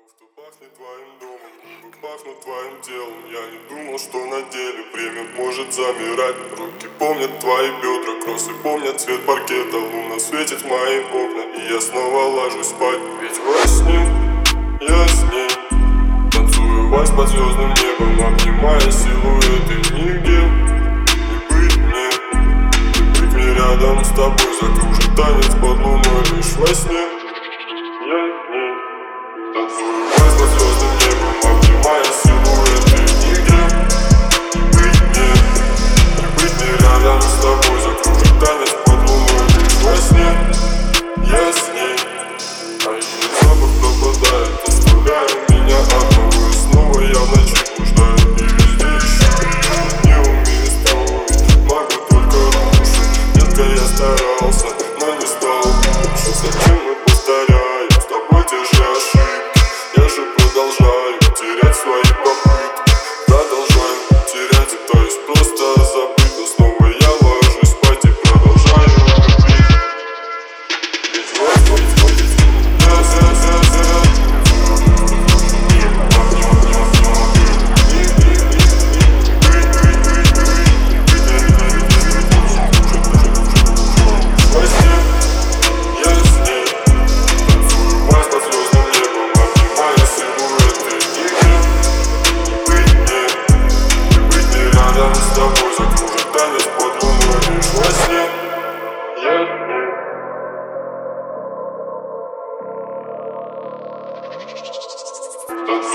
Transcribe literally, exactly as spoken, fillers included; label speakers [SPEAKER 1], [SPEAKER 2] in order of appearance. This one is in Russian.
[SPEAKER 1] Что пахнет твоим домом, губы пахнут твоим телом. Я не думал, что на деле время может замирать. Руки помнят твои бедра, кроссы помнят цвет паркета. Луна светит в мои окна, и я снова ложусь спать. Ведь во сне я с ней танцую вальс под звездным небом, обнимая силуэты. Нигде не быть мне, не быть мне рядом с тобой. Закружит танец под луной лишь во сне. Я с ней танцую вальс под звездным небом, обнимая силуэты. Нигде не быть мне, не быть мне рядом с тобой. Закружит танец под луной лишь во сне. Я с ней, а ее запах пропадает, оставляя меня одного. И снова я в ночи блуждаю, и везде ищу ее. Не умею строить, могу только рушить. Детка, я старался, но не стал лучше. Зачем мы повторяем с тобой те же ошибки? Я же продолжаю терять свои попытки. Продолжаю терять, и то есть просто забыть. Но снова я ложусь спать и продолжаю любить. Ведь вот, ведь вот, ведь я, я, я, я. С тобой закружит танец под луной лишь во сне. Я с ней.